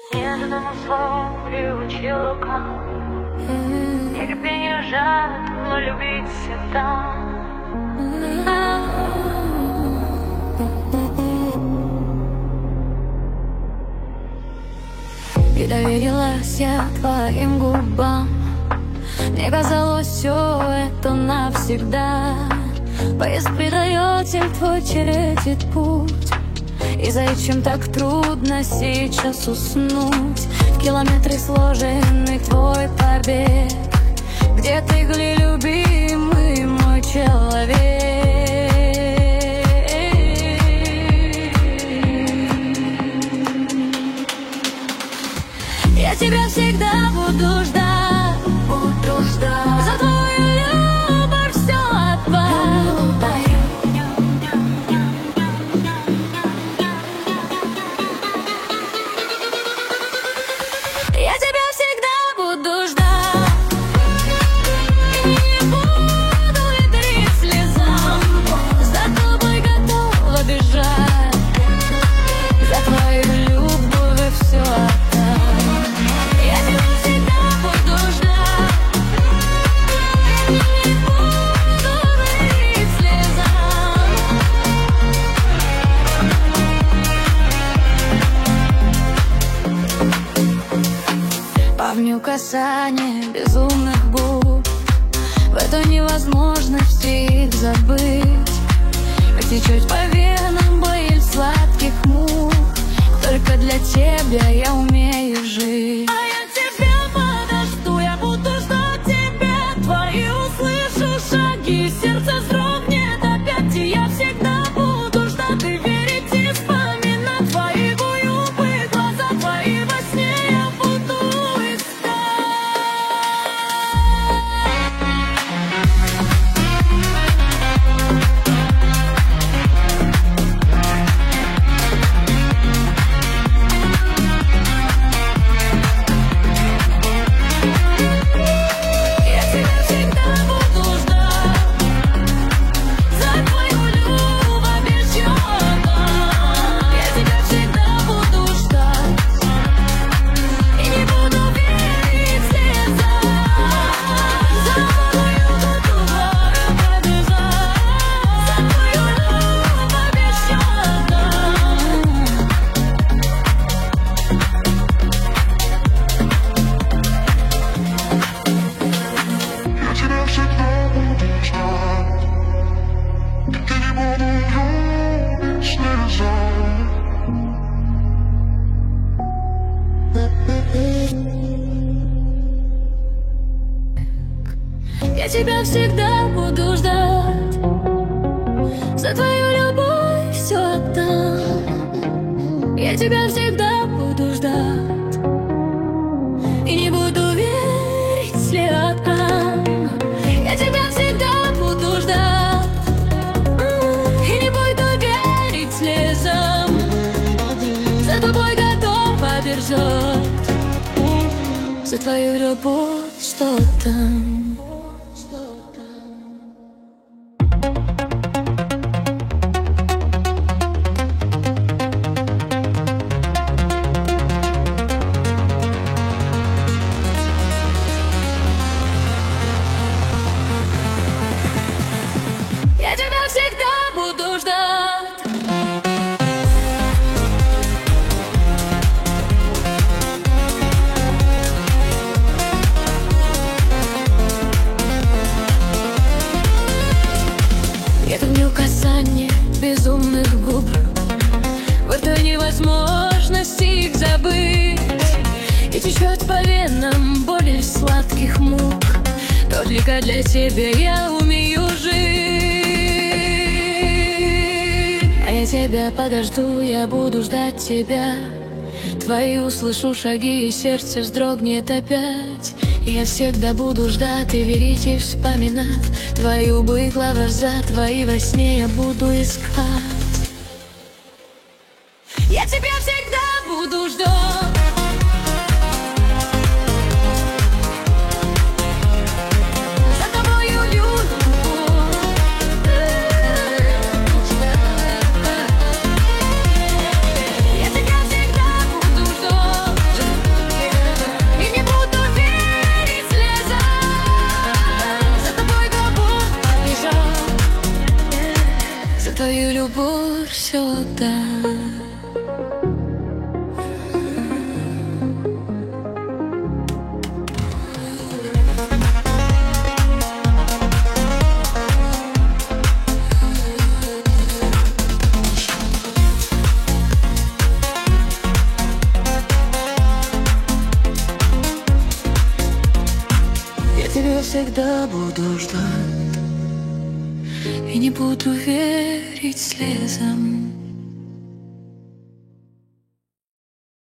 Нежному слову приучил рука. Терпение жажд, но любить всегда. И доверилась я твоим губам. Мне казалось, все это навсегда. Поезд придает им твой чередит путь. И зачем так трудно сейчас уснуть? В километре сложенный твой побег. Где ты, гли, любимый мой человек? Я тебя всегда буду ждать, буду ждать. За твою любовь все отдам. Я тебя всегда буду ждать. И не буду ветрить слезам. За тобой готова бежать. За твою любовь все отдам. Я тебя всегда буду ждать. И не буду ветрить слезам. Помню касание безумных губ. В эту невозможность их забыть. Как течет по венам боль сладких мук. Только для тебя я умею жить. А я тебя подожду, я буду ждать тебя. Твои услышу шаги, сердце вздрогнет опять. И я всегда буду ждать и верить, и вспоминать твои губы, глаза твои во сне я буду искать. Я тебя всегда буду ждать. За твою любовь обещана. Я тебя всегда буду ждать. И не буду верить слезам. За тобою готова побежать. За твою любовь обещана. Я тебя всегда буду ждать. И не буду любить слезам. Я тебя всегда буду ждать. За твою любовь все отдам. Я тебя всегда буду ждать. И не буду верить слезам. Я тебя всегда буду ждать. И не буду верить слезам. За тобой готова бежать. За твою любовь что там? Я тебя всегда буду ждать. Я помню касание безумных губ. В этой невозможности их забыть. И течет по венам боль сладких мук. Только для тебя я умею жить. А я тебя подожду, я буду ждать тебя. Твои услышу шаги, и сердце вздрогнет опять. И я всегда буду ждать и верить, и вспоминать твои губы, глаза твои во сне я буду искать. Я тебя всегда буду ждать. За тобою любовь. Я тебя всегда буду ждать. твою любовь сюда. Я тебя всегда буду ждать и не буду верить слезам.